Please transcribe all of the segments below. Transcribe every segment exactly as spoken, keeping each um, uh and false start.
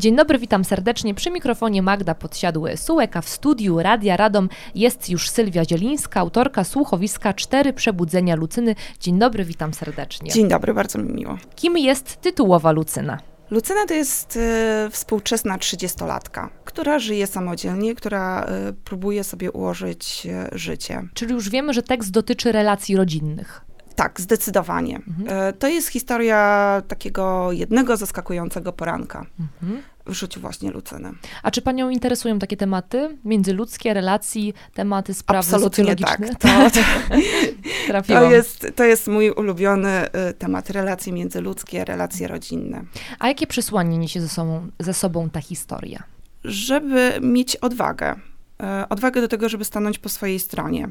Dzień dobry, witam serdecznie. Przy mikrofonie Magda Podsiadły-Sułek, a w studiu Radia Radom jest już Sylwia Zielińska, autorka słuchowiska Cztery przebudzenia Lucyny. Dzień dobry, witam serdecznie. Dzień dobry, bardzo mi miło. Kim jest tytułowa Lucyna? Lucyna to jest y, współczesna trzydziestolatka, która żyje samodzielnie, która y, próbuje sobie ułożyć y, życie. Czyli już wiemy, że tekst dotyczy relacji rodzinnych. Tak, zdecydowanie. Mhm. Y, to jest historia takiego jednego zaskakującego poranka mhm. w życiu właśnie Lucyny. A czy panią interesują takie tematy? Międzyludzkie, relacji, tematy sprawy Absolutnie socjologiczne? Tak. To, Trafiłam. To jest, to jest mój ulubiony y, temat, relacje międzyludzkie, relacje rodzinne. A jakie przesłanie niesie ze sobą, ze sobą ta historia? Żeby mieć odwagę. Y, odwagę do tego, żeby stanąć po swojej stronie.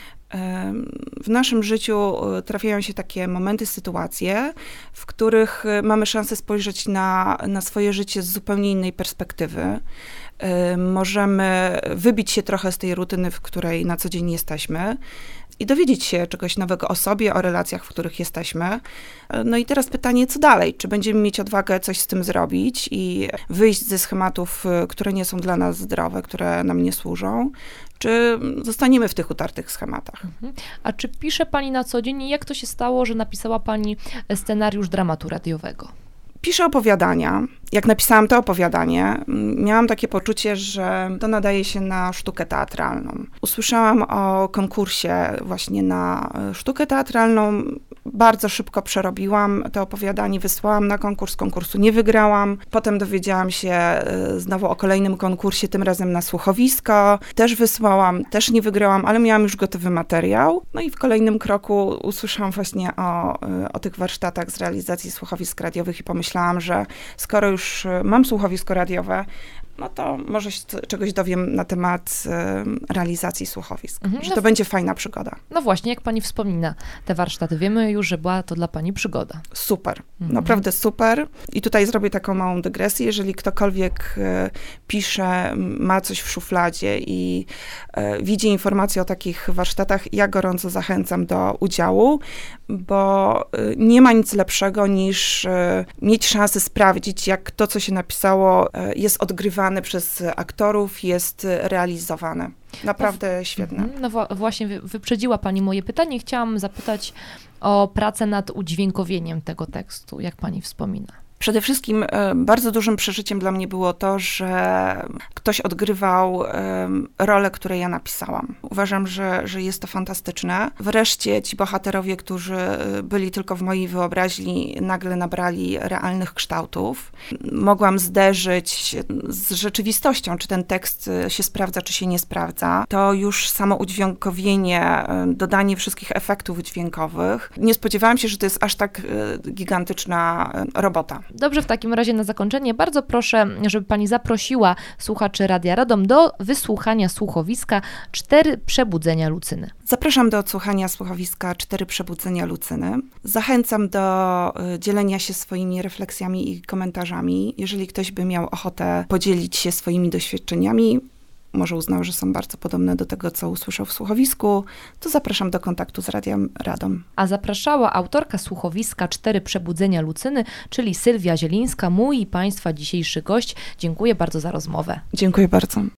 W naszym życiu trafiają się takie momenty, sytuacje, w których mamy szansę spojrzeć na, na swoje życie z zupełnie innej perspektywy. Możemy wybić się trochę z tej rutyny, w której na co dzień jesteśmy i dowiedzieć się czegoś nowego o sobie, o relacjach, w których jesteśmy. No i teraz pytanie, co dalej? Czy będziemy mieć odwagę coś z tym zrobić i wyjść ze schematów, które nie są dla nas zdrowe, które nam nie służą? Czy zostaniemy w tych utartych schematach? A czy pisze pani na co dzień i jak to się stało, że napisała pani scenariusz dramatu radiowego? Piszę opowiadania. Jak napisałam to opowiadanie, miałam takie poczucie, że to nadaje się na sztukę teatralną. Usłyszałam o konkursie właśnie na sztukę teatralną. Bardzo szybko przerobiłam to opowiadanie, wysłałam na konkurs, konkursu nie wygrałam. Potem dowiedziałam się znowu o kolejnym konkursie, tym razem na słuchowisko. Też wysłałam, też nie wygrałam, ale miałam już gotowy materiał. No i w kolejnym kroku usłyszałam właśnie o, o tych warsztatach z realizacji słuchowisk radiowych i pomyślałam, że skoro już mam słuchowisko radiowe, no to może się czegoś dowiem na temat y, realizacji słuchowisk, mhm. że to no, będzie fajna przygoda. No właśnie, jak pani wspomina te warsztaty, wiemy już, że była to dla pani przygoda. Super, mhm. naprawdę super. I tutaj zrobię taką małą dygresję. Jeżeli ktokolwiek y, pisze, ma coś w szufladzie i y, widzi informacje o takich warsztatach, ja gorąco zachęcam do udziału, bo y, nie ma nic lepszego niż y, mieć szansę sprawdzić, jak to, co się napisało, y, jest odgrywane przez aktorów, jest realizowane. Naprawdę no, świetne. No właśnie wyprzedziła pani moje pytanie. Chciałam zapytać o pracę nad udźwiękowieniem tego tekstu. Jak pani wspomina? Przede wszystkim bardzo dużym przeżyciem dla mnie było to, że ktoś odgrywał rolę, której ja napisałam. Uważam, że, że jest to fantastyczne. Wreszcie ci bohaterowie, którzy byli tylko w mojej wyobraźni, nagle nabrali realnych kształtów. Mogłam zderzyć z rzeczywistością, czy ten tekst się sprawdza, czy się nie sprawdza. To już samo udźwiękowienie, dodanie wszystkich efektów dźwiękowych. Nie spodziewałam się, że to jest aż tak gigantyczna robota. Dobrze, w takim razie na zakończenie bardzo proszę, żeby pani zaprosiła słuchaczy Radia Radom do wysłuchania słuchowiska Cztery przebudzenia Lucyny. Zapraszam do odsłuchania słuchowiska Cztery przebudzenia Lucyny. Zachęcam do dzielenia się swoimi refleksjami i komentarzami. Jeżeli ktoś by miał ochotę podzielić się swoimi doświadczeniami, może uznał, że są bardzo podobne do tego, co usłyszał w słuchowisku, to zapraszam do kontaktu z Radiem Radom. A zapraszała autorka słuchowiska Cztery przebudzenia Lucyny, czyli Sylwia Zielińska, mój i państwa dzisiejszy gość. Dziękuję bardzo za rozmowę. Dziękuję bardzo.